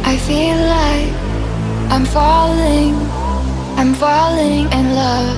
I feel like I'm falling in love.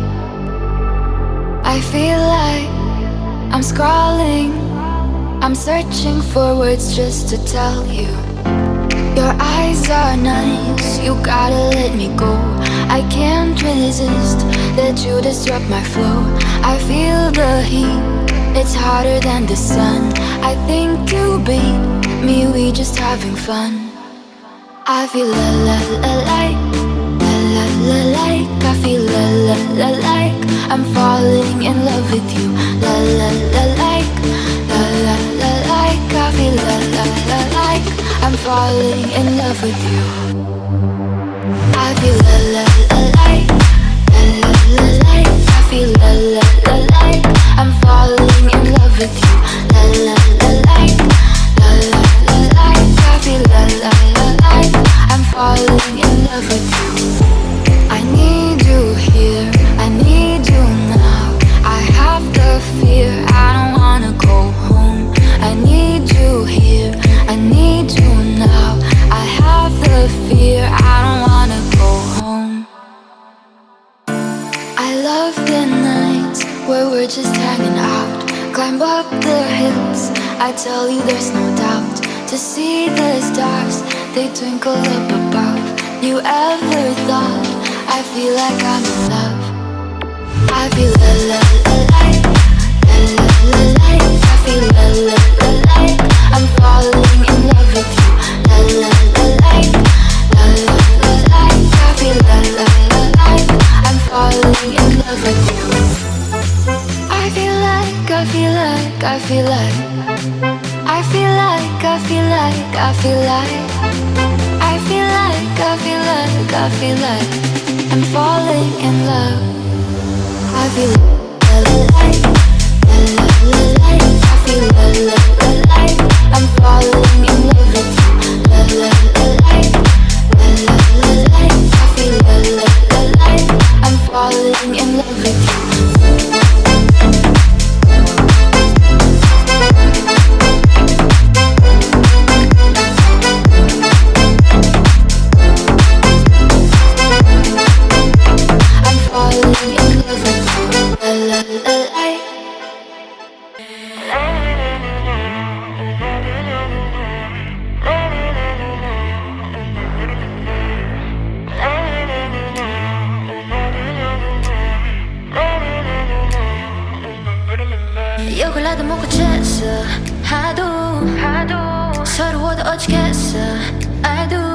I feel like I'm scrawling, I'm searching for words just to tell you. Your eyes are nice, you gotta let me go. I can't resist, let you disrupt my flow. I feel the heat, it's hotter than the sun. I think you beat me, we just having fun. I feel la la la like, la la la like. I feel la la la like, I'm falling in love with you. La la la like, la la la like. I feel la la la like, I'm falling in love with you. I feel la la la like, la la la like. I feel la la la like, I'm falling in love with you. La la la like, la la la like. I feel la la la like, I'm falling in love with you. I need you here, I need you now. I have the fear, I don't wanna go home. I need you here, I need you now. I have the fear, I don't wanna go home. I love the nights where we're just hanging out. Climb up the hills, I tell you there's no doubt. To see the stars, they twinkle up above. You ever thought I feel like I'm in love? I feel la la la like, la la la like. I feel la la la like, I'm falling in love with you. La la la like, la la la like. I feel la la la like, I'm falling in love with you. I feel like, I feel like, I feel like, I feel like, I feel like, I feel like, I feel like, I feel like, I feel like I'm falling in love. I feel la la like, la la la like. I feel la la la like, I'm falling in love with you. La la la like, la la la like. I feel la la la like, I'm falling in love with you. 욕을 하다 못 고쳤어 하도 서러워도 어찌겠어 I do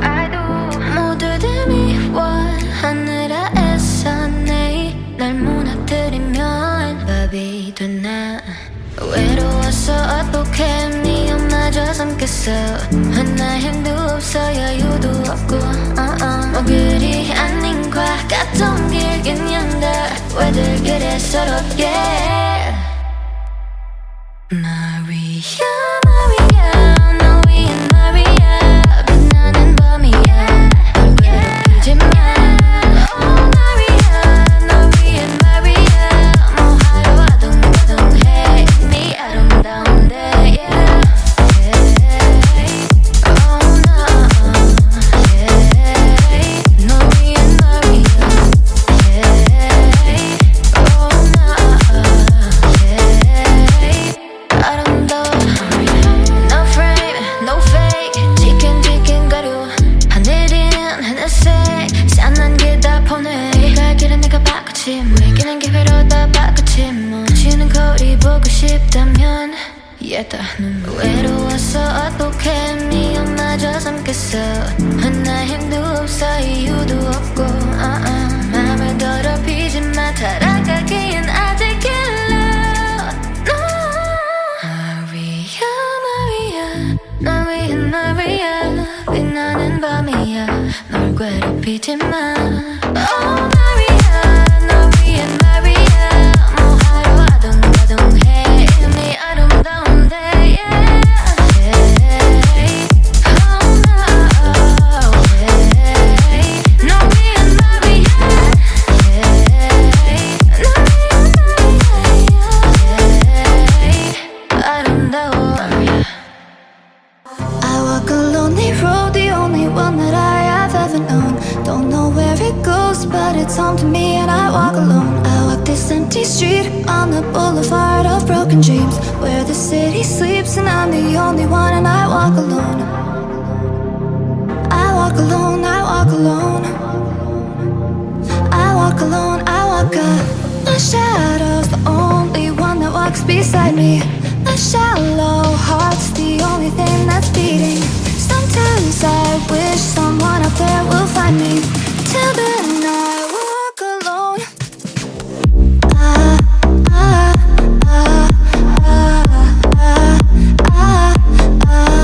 모두들 미워 하늘아 애써 내일 날 무너뜨리면 밥이 되나 외로워서 어떡해 네 엄마저 삼켰어 하나 힘도 없어 여유도 없고 뭐 그리 아닌 것 같던 길 그냥 다 왜들 그래 서럽게 Maria, Maria, 너 위엔 Maria 빛나는 밤이야 널 괴롭히지 마 Oh Maria, 너 위엔 Maria 뭐 하러 아동바동해 네 아름다운데 yeah. Hey, oh no yeah. 너 위엔 Maria yeah. Oh no yeah. 아름다워 No frame, no fake 지끈지끈 가루 하늘은 하늘색 싼난 게 다 보내 갈 길은 내가 바꾸지 뭐 이기는 기회로 다 바꾸지 뭐 지는 거리 보고 싶다면 얘다 눈물 외로워서 어떡해 네 엄마저 삼켰어 하나 힘도 없어 이유도 없고 맘을 더럽히지 마 타락하기엔 아직 길러 너 위엔 Maria 빛나는 밤이야 널 괴롭히지 마 Oh Maria 너 위엔 Maria 뭐 하러 아동바동해 네 아름다운데 yeah. Hey, oh no yeah. 너 위엔 Maria yeah. 너 위엔 Maria yeah. 아름다워 I walk a lonely road, the but it's home to me and I walk alone. I walk this empty street on the boulevard of broken dreams, where the city sleeps and I'm the only one, and I walk alone. I walk alone, I walk alone. I walk alone, I walk up. My shadow's the only one that walks beside me. A shallow heart's the only thing that's beating. Sometimes I wish someone up there will find me. Till then I walk alone. Ah, ah, ah, ah, ah, ah, ah.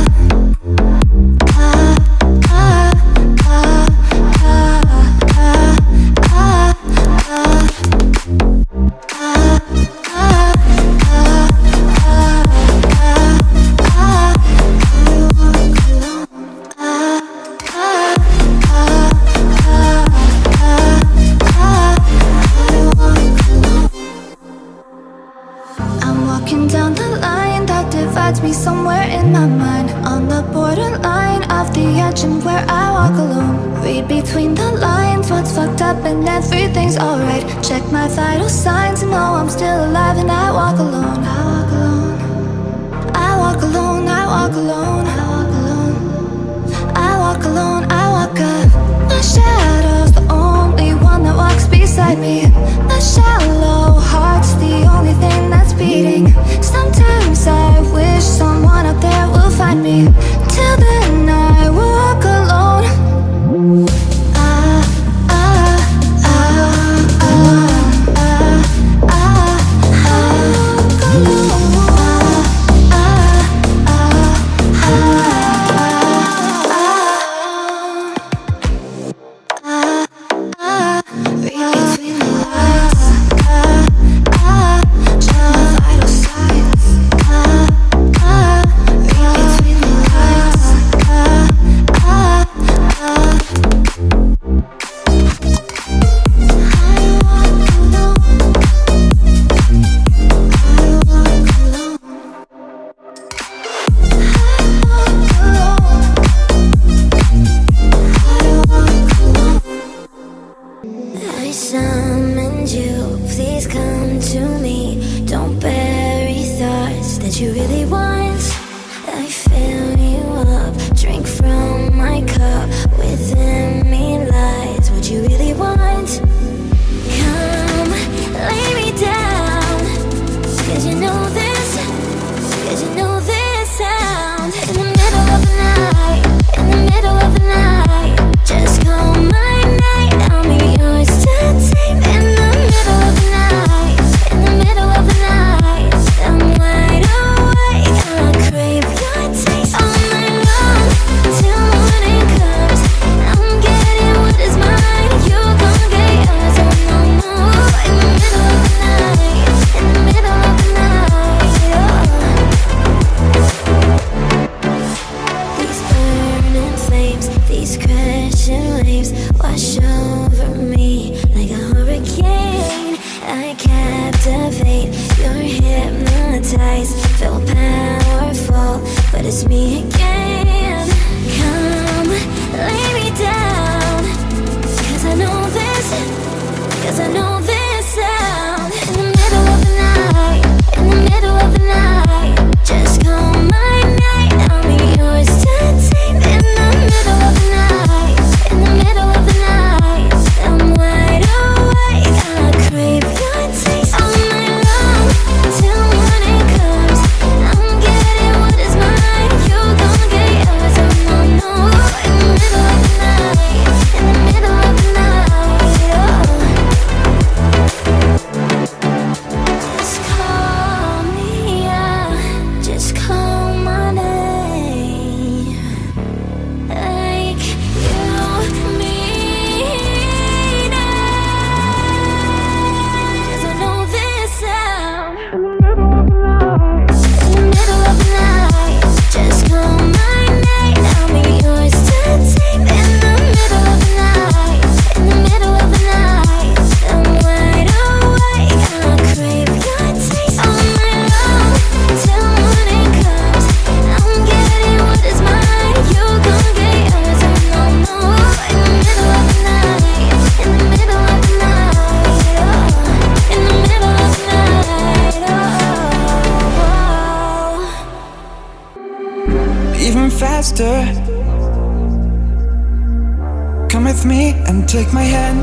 Me somewhere in my mind, on the borderline of the edge and where I walk alone. Read between the lines, what's fucked up and everything's alright. Check my vital signs and know I'm still alive, and I walk alone. I walk alone. I walk alone, I walk alone. I walk alone. I walk alone, I walk up. My shadow's the only one that walks beside me. A shallow heart's the only thing that's beating. Sometimes I wish someone up there will find me. Till then I walk alone. Ah, ah, ah, ah, ah, ah, ah, walk alone. Ah, ah, ah, ah, ah, ah, read between the lines. Check my vital signs. Read between the lines. I summoned you, please come to me. Don't bury thoughts that you really want. I fill you up, drink from my cup. Within me lies what you really want. Come, lay me down, 'cause you know this, 'cause you know this sound. In the middle of the night, in the middle of the night, just call my name, I'll be yours to tame. In the middle of the night, in the middle of the night, I'm wide awake, I crave your taste all night long, till morning comes. I'm getting what is mine, you gon' get yours, oh no, no. In the middle of the night, in the middle of the night, These burning flames, these crashing waves wash over me like a hurricane. I captivate, you're hypnotized, feel powerful, but it's me again. Come, lay me down, 'cause I know this, 'cause I know this sound. In the middle of the night, in the middle of the night, just call my name, I'll be yours to tame. In the middle of the night, in the middle of the night, I'm wide awake, I crave your taste all night long, till morning comes. I'm getting what is mine, you gon' get yours, oh no, no. In the middle of the night, in the middle of the night, even faster. Come with me and take my hand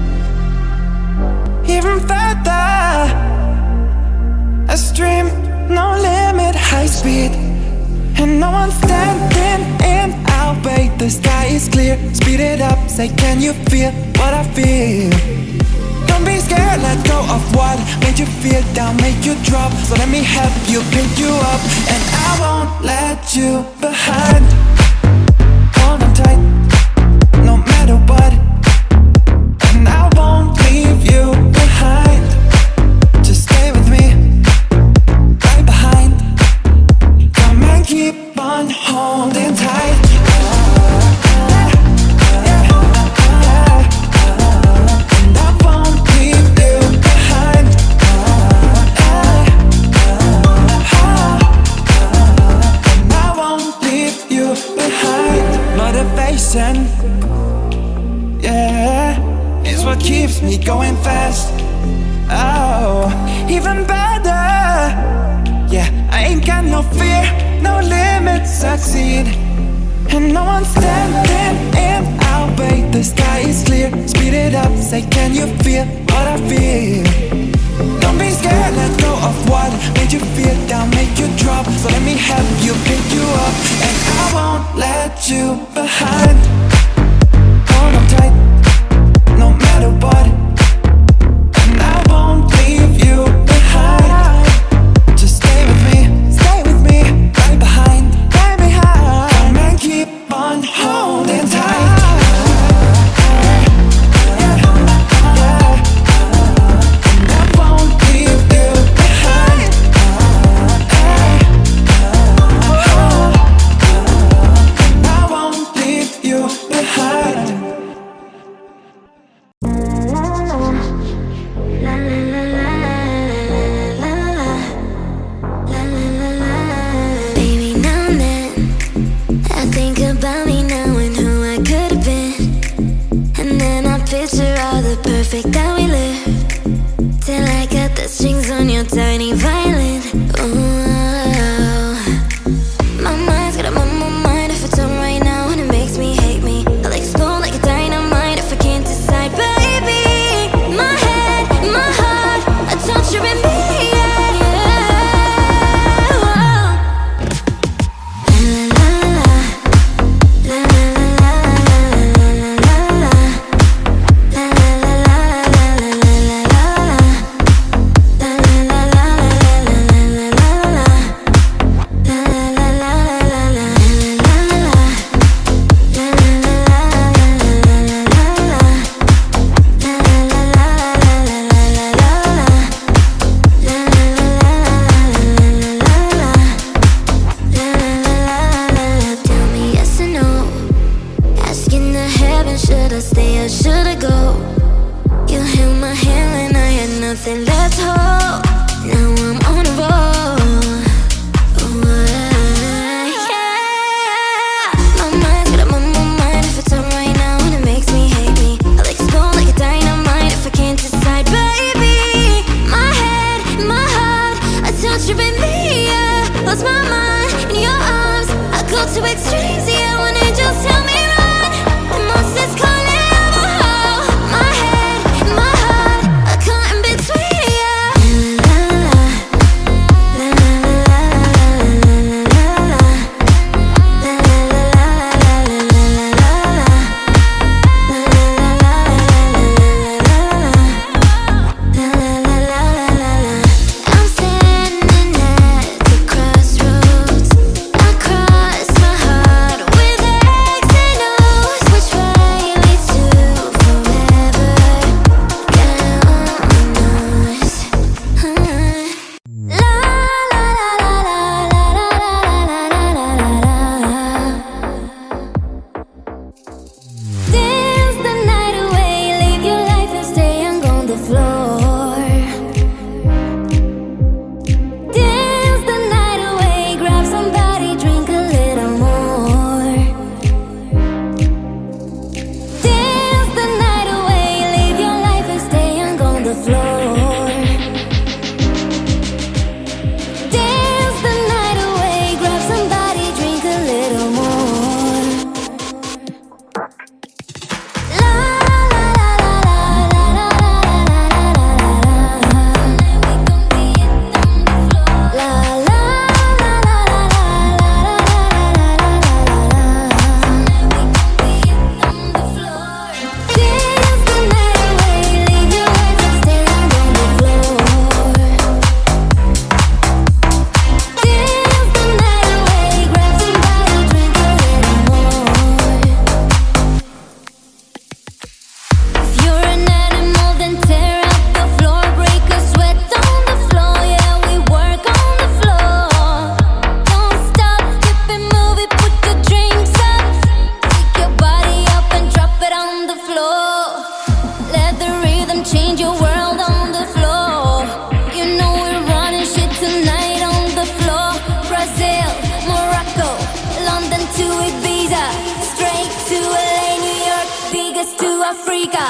even further. A stream, no limit, high speed, and no one's standing in our way. The sky is clear, speed it up. Say, can you feel what I feel? Don't be scared, let go of what made you feel down, make you drop. So let me help you pick you up, and I won't let you behind. Hold on tight, no matter what, and I won't leave you behind. Just stay with me, right behind. Come and keep on holding tight. Motivation, yeah, is what keeps me going fast. Oh, even better, yeah, I ain't got no fear, no limits, succeed, and no one's standing in our way. The sky is clear, speed it up. Say, can you feel what I feel? Don't be scared, let go of what made you feel down, make you drop. So let me help you pick you up, and I won't let you behind. Hold on tight, no matter what, and I won't leave you behind. Just stay with me, right behind, right behind. Come and keep on holding tight. London to Ibiza, straight to LA, New York, Vegas to Africa.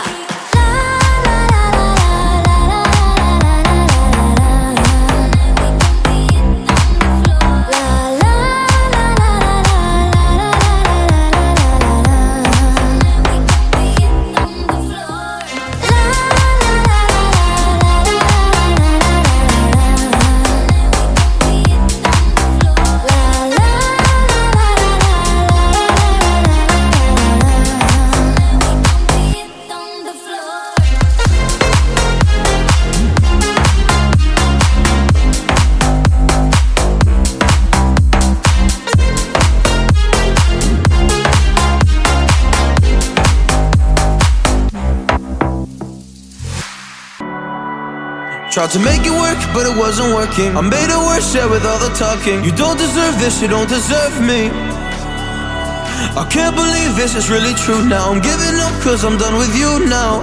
Tried to make it work, but it wasn't working. I made it worse, yeah, with all the talking. You don't deserve this, you don't deserve me. I can't believe this is really true now. I'm giving up cause I'm done with you now.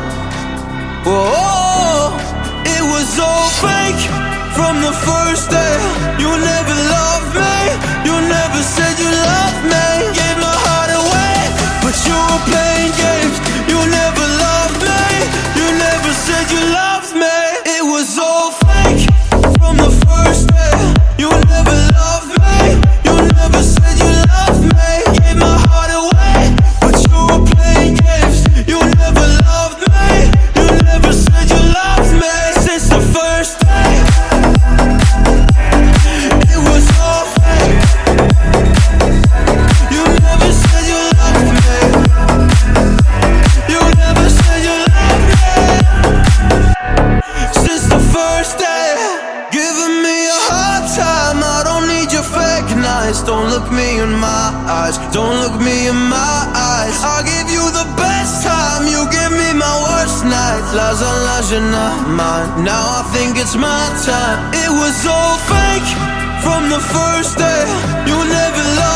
Whoa, it was all fake from the first day. You never loved me, you never said you loved me. Gave my heart away, but you were playing games. You never loved me, you never said you loved me. It was all fake from the first day. You never loved me, you never said you loved me. Gave my heart away, but you were playing games. You never loved me, you never said you loved me. Since the first day, it was all fake. You never said you loved me, you never said you loved me. Since the first day, giving me a hard time. I don't need your fake nights. Don't look me in my eyes, don't look me in my eyes. I'll give you the best time, you give me my worst nights. Lies on lies, you're not mine. Now I think it's my time. It was all fake from the first day. You never loved